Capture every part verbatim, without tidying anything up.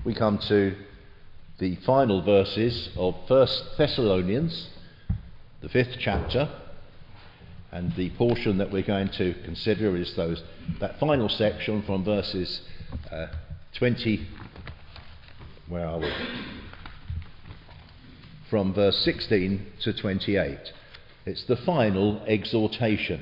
we come to the final verses of First Thessalonians, the fifth chapter, and the portion that we're going to consider is those that final section from verses uh, twenty. Where are we? From verse sixteen to twenty-eight. It's the final exhortation.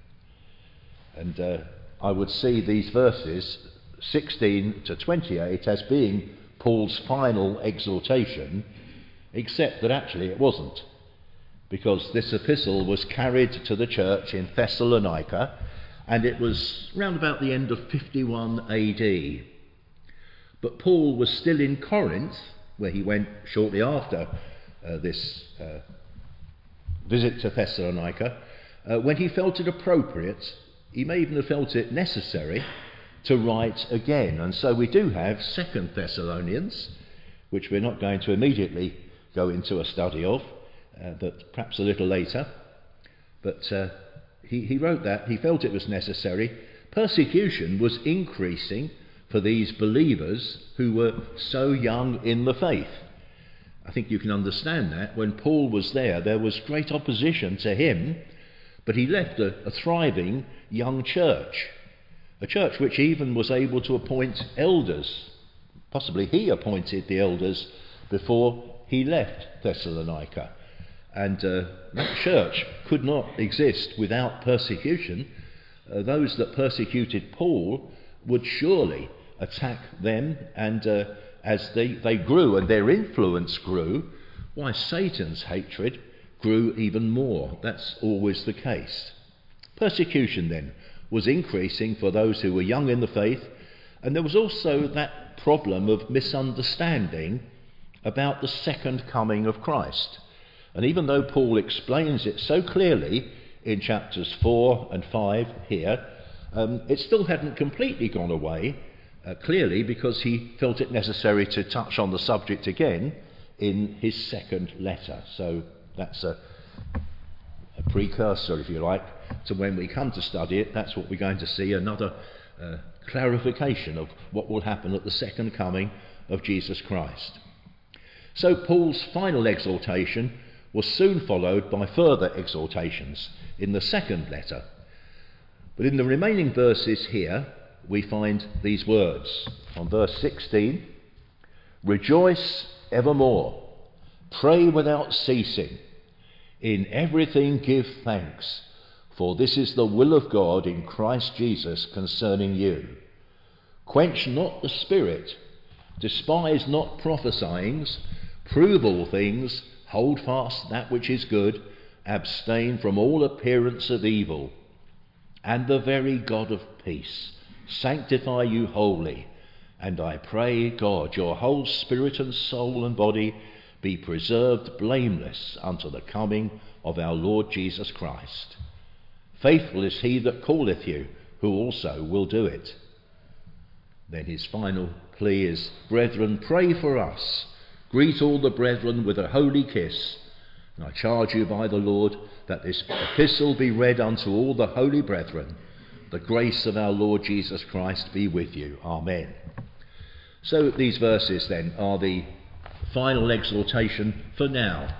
And uh, I would see these verses, sixteen to twenty-eight, as being Paul's final exhortation, except that actually it wasn't. Because this epistle was carried to the church in Thessalonica, and it was round about the end of fifty-one A D. But Paul was still in Corinth, where he went shortly after uh, this uh, visit to Thessalonica, uh, when he felt it appropriate, he may even have felt it necessary, to write again. And so we do have Second Thessalonians, which we're not going to immediately go into a study of, uh, but perhaps a little later. But uh, he, he wrote that, he felt it was necessary. Persecution was increasing for these believers who were so young in the faith. I think you can understand that. When Paul was there, there was great opposition to him, but he left a, a thriving young church, a church which even was able to appoint elders. Possibly he appointed the elders before he left Thessalonica. And uh, that church could not exist without persecution. Uh, those that persecuted Paul would surely attack them, and uh, as they, they grew and their influence grew, why, Satan's hatred grew even more. That's always the case. Persecution then was increasing for those who were young in the faith, and there was also that problem of misunderstanding about the second coming of Christ. And even though Paul explains it so clearly in chapters four and five here, um, it still hadn't completely gone away, uh, clearly, because he felt it necessary to touch on the subject again in his second letter. So that's a, a precursor, if you like, to when we come to study it. That's what we're going to see, another uh, clarification of what will happen at the second coming of Jesus Christ. So Paul's final exhortation was soon followed by further exhortations in the second letter. But in the remaining verses here, we find these words. On verse sixteen, rejoice evermore, pray without ceasing, in everything give thanks, for this is the will of God in Christ Jesus concerning you. Quench not the spirit, despise not prophesyings, prove all things, hold fast that which is good, abstain from all appearance of evil. And the very God of peace sanctify you wholly. And I pray, God, your whole spirit and soul and body be preserved blameless unto the coming of our Lord Jesus Christ. Faithful is he that calleth you, who also will do it. Then his final plea is, brethren, pray for us. Greet all the brethren with a holy kiss. And I charge you by the Lord that this epistle be read unto all the holy brethren. The grace of our Lord Jesus Christ be with you. Amen. So these verses then are the final exhortation for now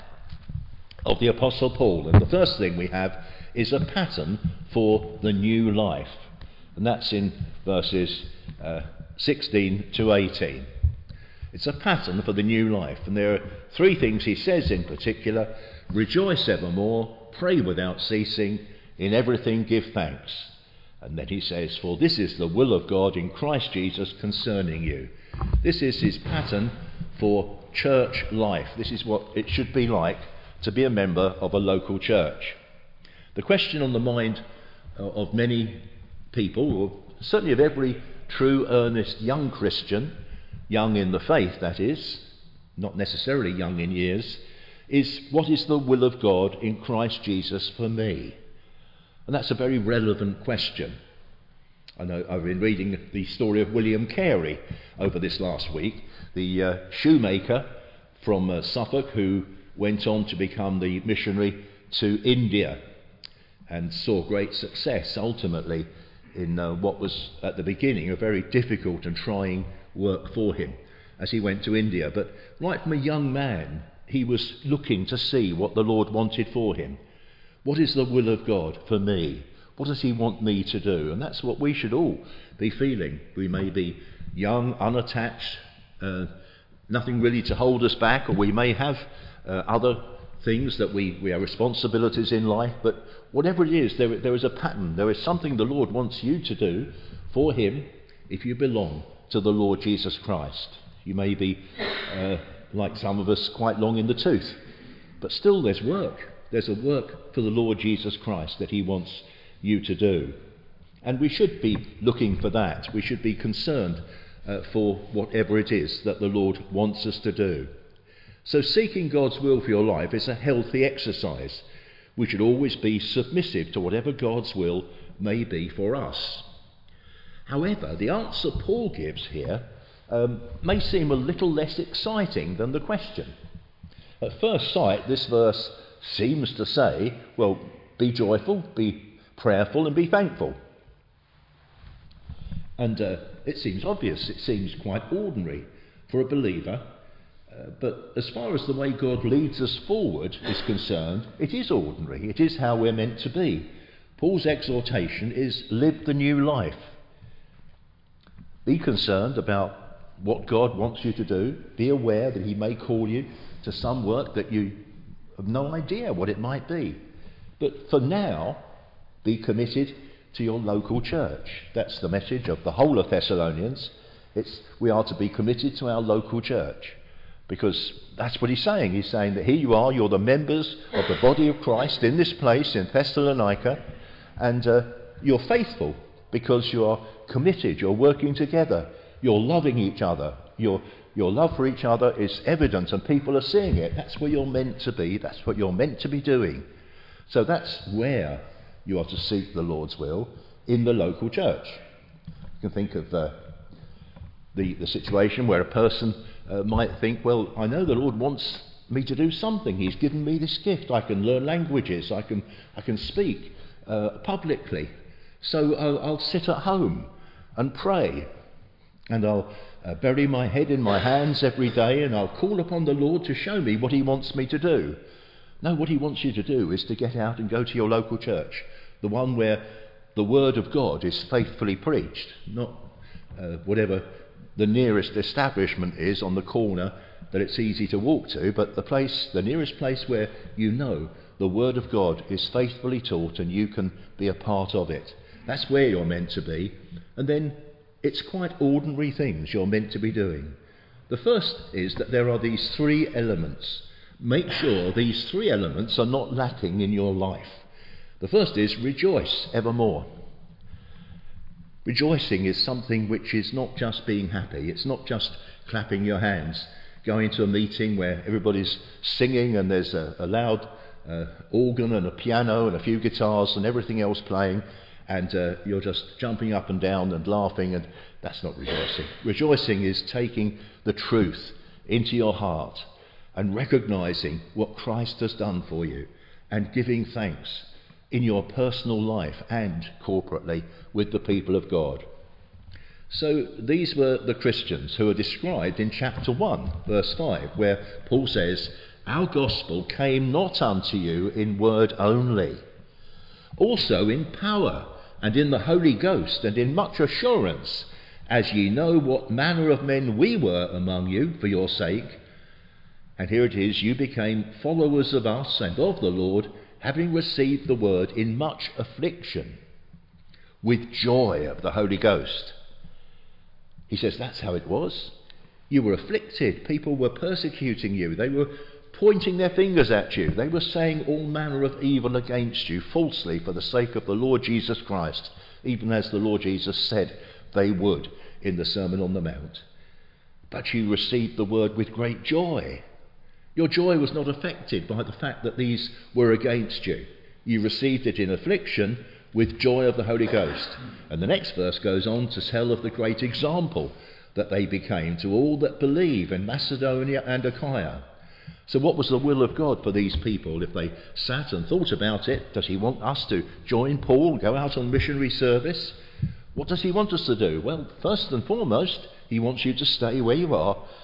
of the Apostle Paul. And the first thing we have is a pattern for the new life. And that's in verses uh, sixteen to eighteen. It's a pattern for the new life. And there are three things he says in particular. Rejoice evermore, pray without ceasing, in everything give thanks. And then he says, for this is the will of God in Christ Jesus concerning you. This is his pattern for church life. This is what it should be like to be a member of a local church. The question on the mind of many people, or certainly of every true, earnest young Christian, young in the faith that is, not necessarily young in years, is what is the will of God in Christ Jesus for me? And that's a very relevant question. I know I've been reading the story of William Carey over this last week, the uh, shoemaker from uh, Suffolk who went on to become the missionary to India and saw great success ultimately in uh, what was at the beginning a very difficult and trying work for him. as he went to India. But right from a young man, he was looking to see what the Lord wanted for him. What is the will of God for me? What does he want me to do? And that's what we should all be feeling. We may be young, unattached, uh, nothing really to hold us back, or we may have uh, other things that we, we are responsibilities in life, but whatever it is, there, there is a pattern. There is something the Lord wants you to do for him if you belong to the Lord Jesus Christ. You may be, uh, like some of us, quite long in the tooth, but still there's work. There's a work for the Lord Jesus Christ that he wants you to do. And we should be looking for that. We should be concerned uh, for whatever it is that the Lord wants us to do. So seeking God's will for your life is a healthy exercise. We should always be submissive to whatever God's will may be for us. However, the answer Paul gives here um, may seem a little less exciting than the question. At first sight, this verse seems to say, well, be joyful, be prayerful, and be thankful. And uh, it seems obvious, it seems quite ordinary for a believer. Uh, but as far as the way God leads us forward is concerned, it is ordinary. It is how we're meant to be. Paul's exhortation is live the new life. Be concerned about what God wants you to do. Be aware that he may call you to some work that you have no idea what it might be. But for now, be committed to your local church. That's the message of the whole of Thessalonians. It's we are to be committed to our local church. Because that's what he's saying. He's saying that here you are, you're the members of the body of Christ in this place in Thessalonica, and uh, you're faithful because you are committed, you're working together, you're loving each other, your your love for each other is evident and people are seeing it. That's where you're meant to be, that's what you're meant to be doing. So that's where you are to seek the Lord's will, in the local church. You can think of uh, the, the situation where a person Uh, might think, well, I know the Lord wants me to do something. He's given me this gift. I can learn languages. I can I can speak uh, publicly. So I'll, I'll sit at home and pray. And I'll uh, bury my head in my hands every day and I'll call upon the Lord to show me what he wants me to do. No, what he wants you to do is to get out and go to your local church, the one where the word of God is faithfully preached, not uh, whatever the nearest establishment is on the corner that it's easy to walk to, but the place, the nearest place where you know the Word of God is faithfully taught and you can be a part of it. That's where you're meant to be. And then it's quite ordinary things you're meant to be doing. The first is that there are these three elements. Make sure these three elements are not lacking in your life. The first is rejoice evermore. Rejoicing is something which is not just being happy. It's not just clapping your hands, going to a meeting where everybody's singing and there's a, a loud uh, organ and a piano and a few guitars and everything else playing, and uh, you're just jumping up and down and laughing, and that's not rejoicing. Rejoicing is taking the truth into your heart and recognising what Christ has done for you and giving thanks in your personal life and corporately with the people of God. So these were the Christians who are described in chapter one, verse five, where Paul says, "Our gospel came not unto you in word only, also in power and in the Holy Ghost and in much assurance, as ye know what manner of men we were among you for your sake." And here it is, you became followers of us and of the Lord, having received the word in much affliction, with joy of the Holy Ghost. He says that's how it was. You were afflicted. People were persecuting you. They were pointing their fingers at you. They were saying all manner of evil against you falsely for the sake of the Lord Jesus Christ, even as the Lord Jesus said they would in the Sermon on the Mount. But you received the word with great joy. Your joy was not affected by the fact that these were against you. You received it in affliction with joy of the Holy Ghost. And the next verse goes on to tell of the great example that they became to all that believe in Macedonia and Achaia. So what was the will of God for these people if they sat and thought about it? Does he want us to join Paul, go out on missionary service? What does he want us to do? Well, first and foremost, he wants you to stay where you are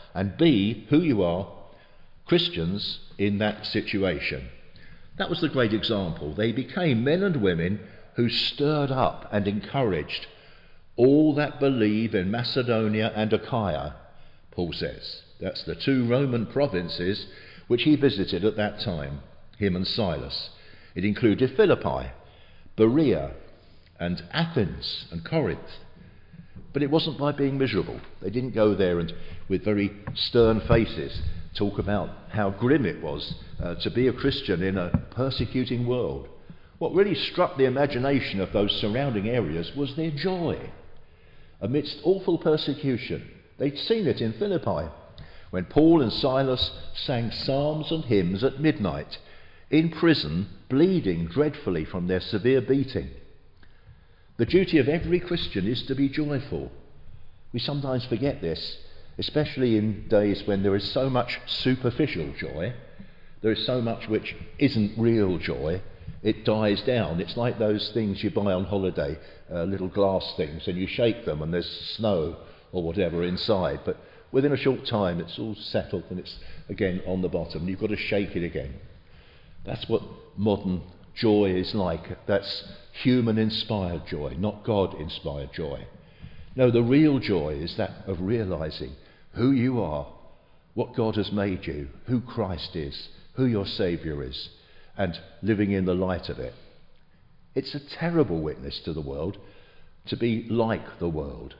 and be who you are, Christians in that situation. That was the great example. They became men and women who stirred up and encouraged all that believe in Macedonia and Achaia, Paul says. That's the two Roman provinces which he visited at that time, him and Silas. It included Philippi, Berea, and Athens and Corinth. But it wasn't by being miserable. They didn't go there and, with very stern faces, talk about how grim it was uh, to be a Christian in a persecuting world. What really struck the imagination of those surrounding areas was their joy amidst awful persecution. They'd seen it in Philippi, when Paul and Silas sang psalms and hymns at midnight, in prison, bleeding dreadfully from their severe beating. The duty of every Christian is to be joyful. We sometimes forget this, especially in days when there is so much superficial joy. There is so much which isn't real joy. It dies down. It's like those things you buy on holiday, uh, little glass things, and you shake them and there's snow or whatever inside. But within a short time it's all settled and it's again on the bottom. You've got to shake it again. That's what modern joy is like. That's human-inspired joy, not God-inspired joy. No, the real joy is that of realising who you are, what God has made you, who Christ is, who your Saviour is, and living in the light of it. It's a terrible witness to the world to be like the world.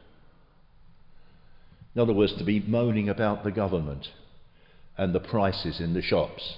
In other words, to be moaning about the government and the prices in the shops.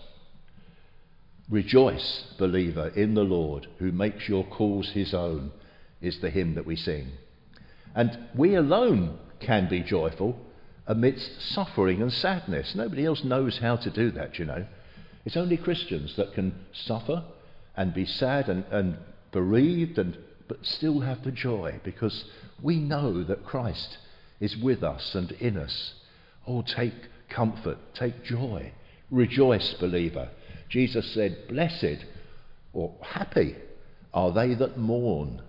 Rejoice, believer, in the Lord, who makes your cause his own, is the hymn that we sing. And we alone can be joyful amidst suffering and sadness. Nobody else knows how to do that, you know. It's only Christians that can suffer and be sad and, and bereaved, and but still have the joy, because we know that Christ is with us and in us. Oh, take comfort, take joy. Rejoice, believer. Jesus said, blessed or happy are they that mourn.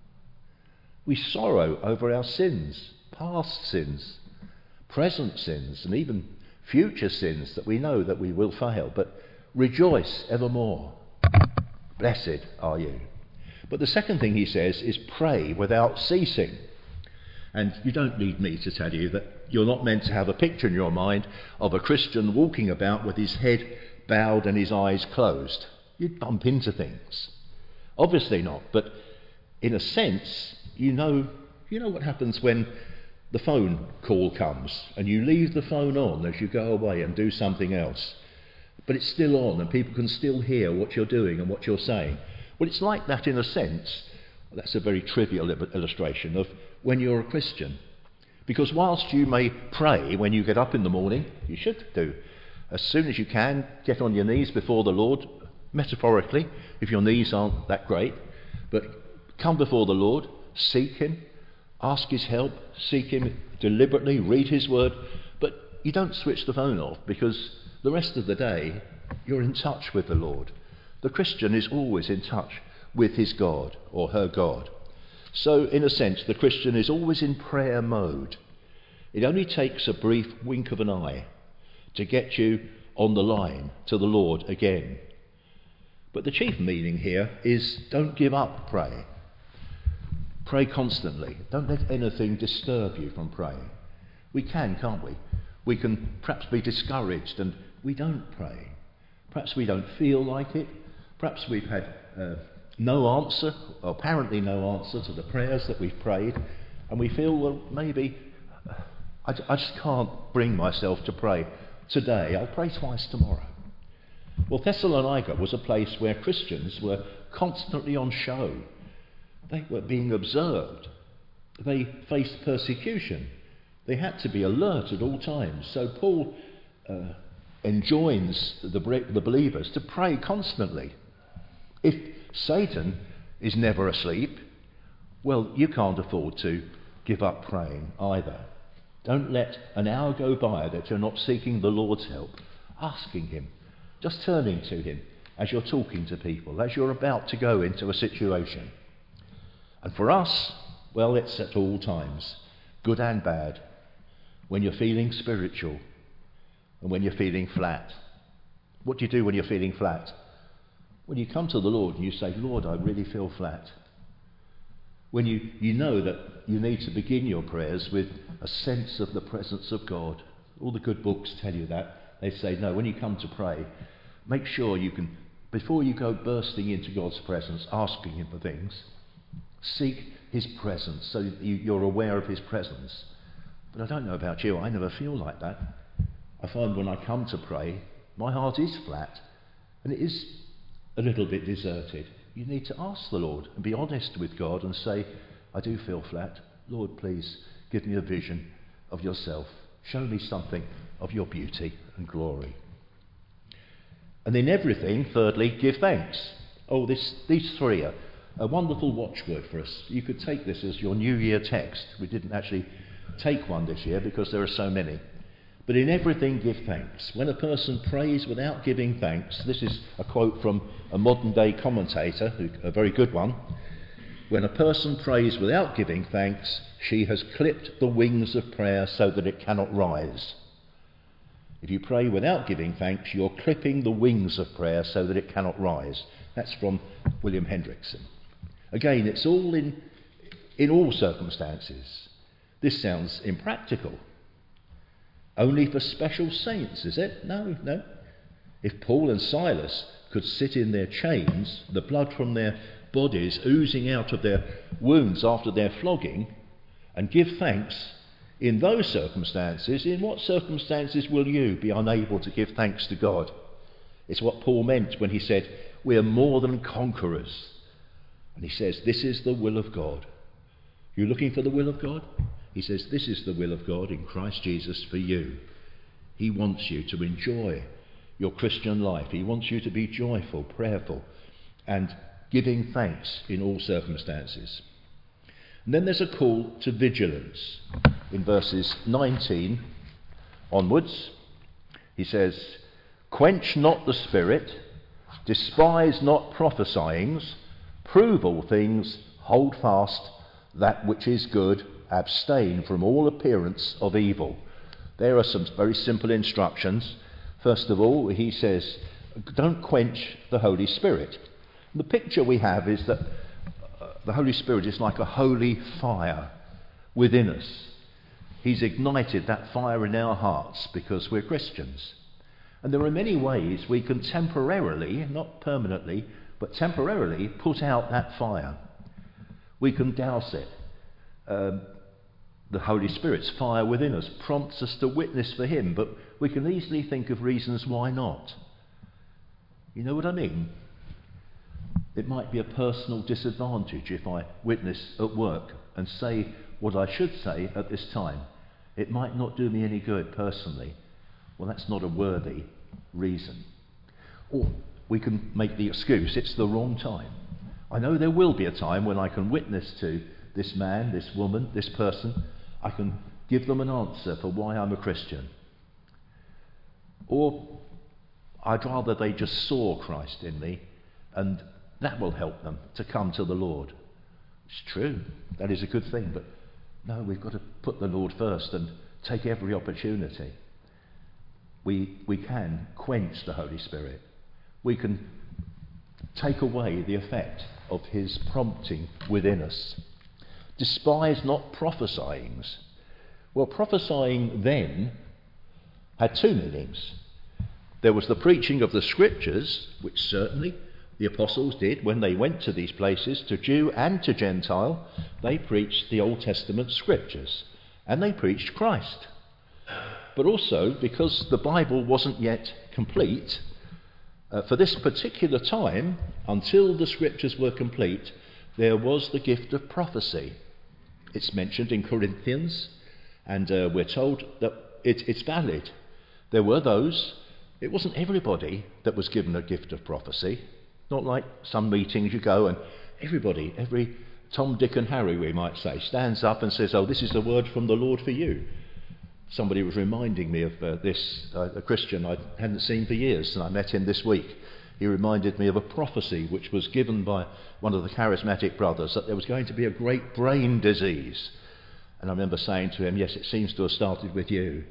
We sorrow over our sins, past sins, present sins, and even future sins that we know that we will fail, but rejoice evermore. Blessed are you. But the second thing he says is pray without ceasing. And you don't need me to tell you that you're not meant to have a picture in your mind of a Christian walking about with his head bowed and his eyes closed. You'd bump into things. Obviously not, but in a sense, you know, you know what happens when the phone call comes and you leave the phone on as you go away and do something else, but it's still on and people can still hear what you're doing and what you're saying. Well, it's like that in a sense. That's a very trivial illustration of when you're a Christian. Because whilst you may pray when you get up in the morning, you should do, as soon as you can, get on your knees before the Lord, metaphorically, if your knees aren't that great, but come before the Lord, seek him, ask his help, seek him deliberately, read his word, but you don't switch the phone off, because the rest of the day you're in touch with the Lord. The Christian is always in touch with his God or her God. So, in a sense, the Christian is always in prayer mode. It only takes a brief wink of an eye to get you on the line to the Lord again. But the chief meaning here is don't give up praying. Pray constantly. Don't let anything disturb you from praying. We can, can't we? We can perhaps be discouraged and we don't pray. Perhaps we don't feel like it. Perhaps we've had uh, no answer, or apparently no answer to the prayers that we've prayed, and we feel, well, maybe I, I just can't bring myself to pray today. I'll pray twice tomorrow. Well, Thessalonica was a place where Christians were constantly on show. They were being observed. They faced persecution. They had to be alert at all times. So Paul uh, enjoins the, the believers to pray constantly. If Satan is never asleep, well, you can't afford to give up praying either. Don't let an hour go by that you're not seeking the Lord's help, asking him, just turning to him as you're talking to people, as you're about to go into a situation. And for us, well, it's at all times, good and bad. When you're feeling spiritual, and when you're feeling flat. What do you do when you're feeling flat? When you come to the Lord and you say, Lord, I really feel flat. When you, you know that you need to begin your prayers with a sense of the presence of God. All the good books tell you that. They say, no, when you come to pray, make sure you can, before you go bursting into God's presence, asking him for things, seek his presence so that you, you're aware of his presence. But I don't know about you, I never feel like that. I find when I come to pray, my heart is flat, and it is a little bit deserted. You need to ask the Lord and be honest with God and say, I do feel flat. Lord, please give me a vision of yourself. Show me something of your beauty and glory. And in everything, thirdly, give thanks. Oh, this, these three are a wonderful watchword for us. You could take this as your New Year text. We didn't actually take one this year because there are so many. But in everything, give thanks. When a person prays without giving thanks, this is a quote from a modern day commentator, a very good one. When a person prays without giving thanks, she has clipped the wings of prayer so that it cannot rise. If you pray without giving thanks, you're clipping the wings of prayer so that it cannot rise. That's from William Hendrickson. Again, it's all in, in all circumstances. This sounds impractical. Only for special saints, is it? No, no. If Paul and Silas could sit in their chains, the blood from their bodies oozing out of their wounds after their flogging, and give thanks in those circumstances, in what circumstances will you be unable to give thanks to God? It's what Paul meant when he said, we are more than conquerors. And he says, this is the will of God. You're looking for the will of God? He says, this is the will of God in Christ Jesus for you. He wants you to enjoy your Christian life. He wants you to be joyful, prayerful, and giving thanks in all circumstances. And then there's a call to vigilance. In verses nineteen onwards, he says, quench not the spirit, despise not prophesyings, prove all things, hold fast that which is good, abstain from all appearance of evil. There are some very simple instructions. First of all, he says, don't quench the Holy Spirit. The picture we have is that uh, the Holy Spirit is like a holy fire within us. He's ignited that fire in our hearts because we're Christians. And there are many ways we can temporarily, not permanently, but temporarily put out that fire. We can douse it. Um, the Holy Spirit's fire within us prompts us to witness for him, but we can easily think of reasons why not. You know what I mean? It might be a personal disadvantage if I witness at work and say what I should say at this time. It might not do me any good personally. Well, that's not a worthy reason. Or we can make the excuse, it's the wrong time. I know there will be a time when I can witness to this man, this woman, this person. I can give them an answer for why I'm a Christian. Or I'd rather they just saw Christ in me, and that will help them to come to the Lord. It's true, that is a good thing, but no, we've got to put the Lord first and take every opportunity. We, we can quench the Holy Spirit. We can take away the effect of his prompting within us. Despise not prophesyings. Well, prophesying then had two meanings. There was the preaching of the Scriptures, which certainly the apostles did when they went to these places, to Jew and to Gentile. They preached the Old Testament Scriptures, and they preached Christ. But also, because the Bible wasn't yet complete, uh, for this particular time, until the Scriptures were complete, there was the gift of prophecy. It's mentioned in Corinthians, and uh, we're told that it, it's valid. There were those, it wasn't everybody that was given a gift of prophecy. Not like some meetings you go and everybody, every Tom, Dick and Harry, we might say, stands up and says, oh, this is the word from the Lord for you. Somebody was reminding me of uh, this, uh, a Christian I hadn't seen for years, and I met him this week. He reminded me of a prophecy which was given by one of the charismatic brothers that there was going to be a great brain disease. And I remember saying to him, yes, it seems to have started with you.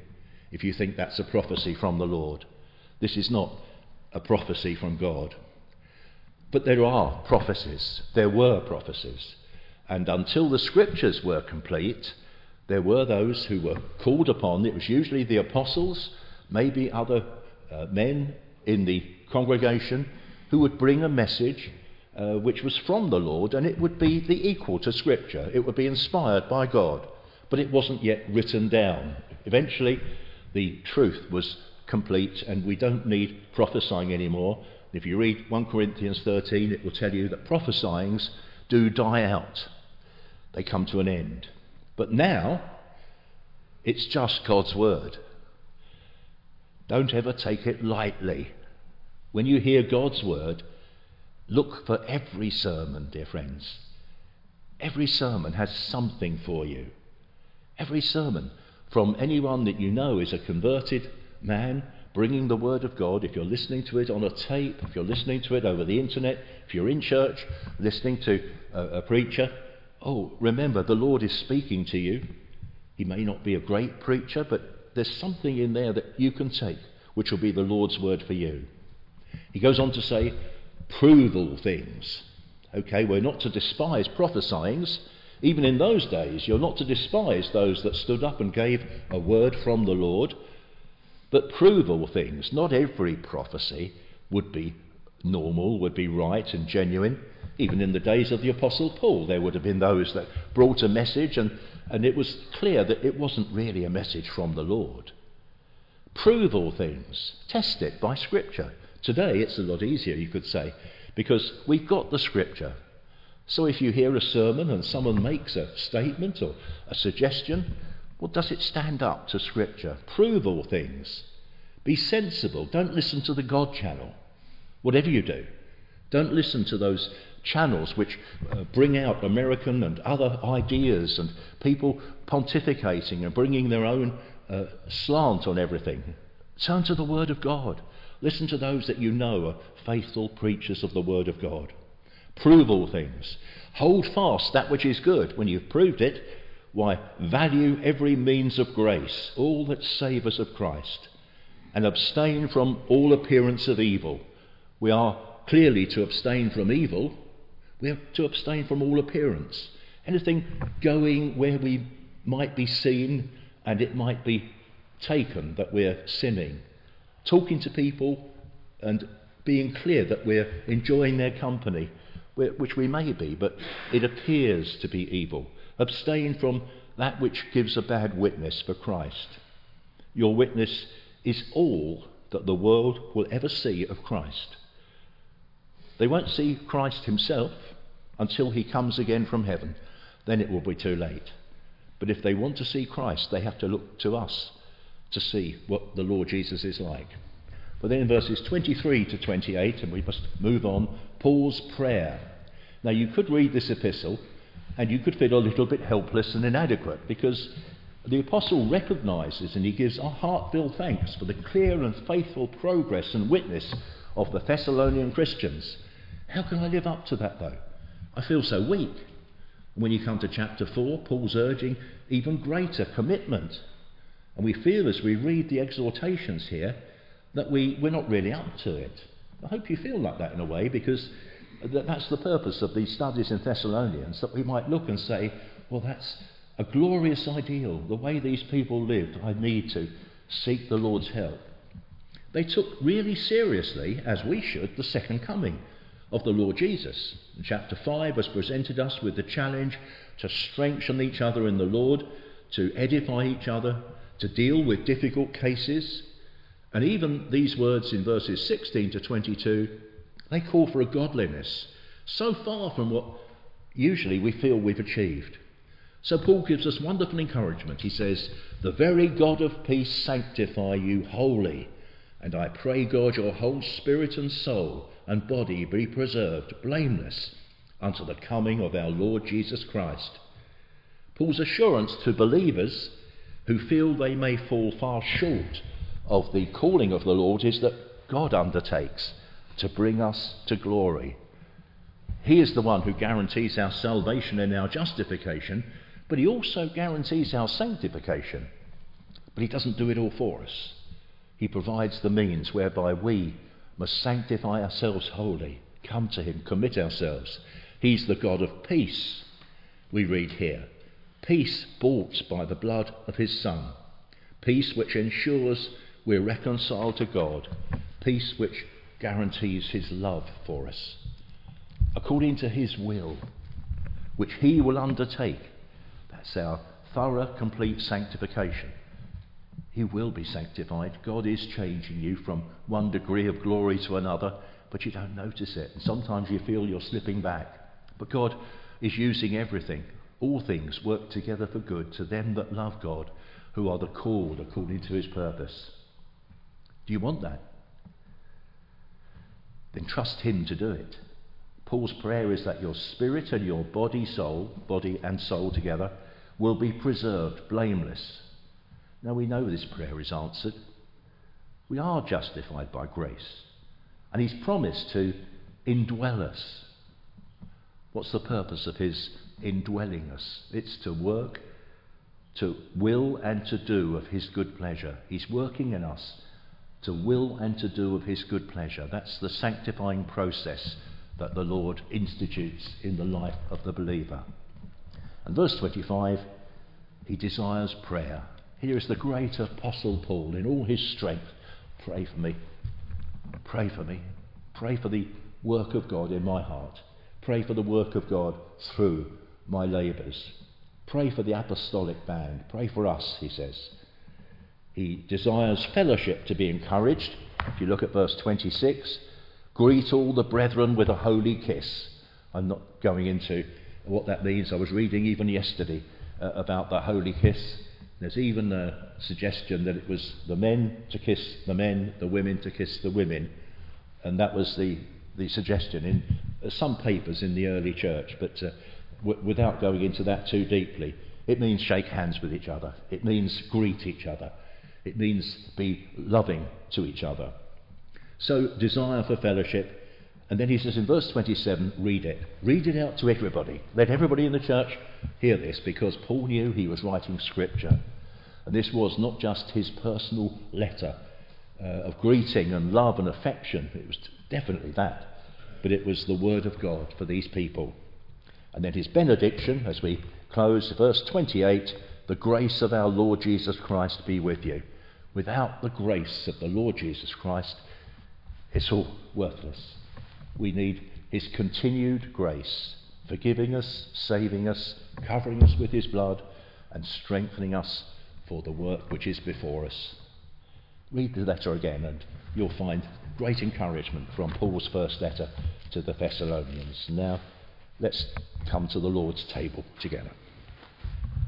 if you think that's a prophecy from the Lord. This is not a prophecy from God. But there are prophecies. There were prophecies. And until the scriptures were complete, there were those who were called upon. It was usually the apostles, maybe other uh, men in the congregation, who would bring a message uh, which was from the Lord, and it would be the equal to scripture. It would be inspired by God, but it wasn't yet written down. Eventually, the truth was complete, and we don't need prophesying anymore. If you read First Corinthians thirteen, it will tell you that prophesyings do die out. They come to an end. But now, it's just God's word. Don't ever take it lightly. When you hear God's word, look for every sermon, dear friends. Every sermon has something for you. Every sermon from anyone that you know is a converted man bringing the word of God. If you're listening to it on a tape, if you're listening to it over the internet, if you're in church listening to a, a preacher, oh, remember, the Lord is speaking to you. He may not be a great preacher, but there's something in there that you can take, which will be the Lord's word for you. He goes on to say, prove all things. Okay, we're not to despise prophesyings. Even in those days, you're not to despise those that stood up and gave a word from the Lord. But prove all things. Not every prophecy would be normal, would be right and genuine. Even in the days of the Apostle Paul, there would have been those that brought a message, and, and it was clear that it wasn't really a message from the Lord. Prove all things. Test it by Scripture. Today it's a lot easier, you could say, because we've got the Scripture. So if you hear a sermon and someone makes a statement or a suggestion, well, does it stand up to Scripture? Prove all things. Be sensible. Don't listen to the God channel. Whatever you do, don't listen to those channels which uh, bring out American and other ideas and people pontificating and bringing their own uh, slant on everything. Turn to the Word of God. Listen to those that you know are faithful preachers of the Word of God. Prove all things. Hold fast that which is good. When you've proved it, why, value every means of grace, all that savours of Christ, and abstain from all appearance of evil. We are clearly to abstain from evil. We are to abstain from all appearance. Anything going where we might be seen and it might be taken that we're sinning. Talking to people and being clear that we're enjoying their company, which we may be, but it appears to be evil. Abstain from that which gives a bad witness for Christ. Your witness is all that the world will ever see of Christ. They won't see Christ himself until he comes again from heaven. Then it will be too late. But if they want to see Christ, they have to look to us to see what the Lord Jesus is like. But then in verses twenty-three to twenty-eight, and we must move on, Paul's prayer. Now you could read this epistle and you could feel a little bit helpless and inadequate, because the apostle recognises and he gives a heartfelt thanks for the clear and faithful progress and witness of the Thessalonian Christians. How can I live up to that though? I feel so weak. When you come to chapter four, Paul's urging even greater commitment. And we feel as we read the exhortations here that we, we're not really up to it. I hope you feel like that in a way, because that's the purpose of these studies in Thessalonians, that we might look and say, well, that's a glorious ideal. The way these people lived, I need to seek the Lord's help. They took really seriously, as we should, the second coming of the Lord Jesus. And chapter five has presented us with the challenge to strengthen each other in the Lord, to edify each other, to deal with difficult cases. And even these words in verses sixteen to twenty-two, they call for a godliness so far from what usually we feel we've achieved. So Paul gives us wonderful encouragement. He says, "The very God of peace sanctify you wholly, and I pray God your whole spirit and soul and body be preserved blameless unto the coming of our Lord Jesus Christ." Paul's assurance to believers who feel they may fall far short of the calling of the Lord is that God undertakes to bring us to glory. He is the one who guarantees our salvation and our justification, but he also guarantees our sanctification. But he doesn't do it all for us. He provides the means whereby we must sanctify ourselves wholly, come to him, commit ourselves. He's the God of peace, we read here. Peace bought by the blood of his Son. Peace which ensures we're reconciled to God. Peace which guarantees his love for us. According to his will, which he will undertake. That's our thorough, complete sanctification. You will be sanctified. God is changing you from one degree of glory to another, but you don't notice it. And sometimes you feel you're slipping back. But God is using everything. All things work together for good to them that love God, who are the called according to his purpose. Do you want that? Then trust him to do it. Paul's prayer is that your spirit and your body, soul, body and soul together, will be preserved blameless. Now we know this prayer is answered. We are justified by grace. And he's promised to indwell us. What's the purpose of his indwelling us? It's to work, to will and to do of his good pleasure. He's working in us to will and to do of his good pleasure. That's the sanctifying process that the Lord institutes in the life of the believer. And verse twenty-five, he desires prayer. Here is the great Apostle Paul in all his strength. Pray for me. Pray for me. Pray for the work of God in my heart. Pray for the work of God through my labours. Pray for the apostolic band. Pray for us, he says. He desires fellowship to be encouraged. If you look at verse twenty-six, greet all the brethren with a holy kiss. I'm not going into what that means. I was reading even yesterday uh, about the holy kiss. There's even a suggestion that it was the men to kiss the men, the women to kiss the women. And that was the, the suggestion in uh, some papers in the early church. But uh, w- without going into that too deeply, it means shake hands with each other. It means greet each other. It means be loving to each other. So, desire for fellowship. And then he says in verse twenty-seven, read it. Read it out to everybody. Let everybody in the church hear this, because Paul knew he was writing scripture. And this was not just his personal letter uh, of greeting and love and affection. It was definitely that. But it was the word of God for these people. And then his benediction, as we close, verse twenty-eight, the grace of our Lord Jesus Christ be with you. Without the grace of the Lord Jesus Christ, it's all worthless. We need his continued grace, forgiving us, saving us, covering us with his blood, and strengthening us for the work which is before us. Read the letter again and you'll find great encouragement from Paul's first letter to the Thessalonians. Now, let's come to the Lord's table together.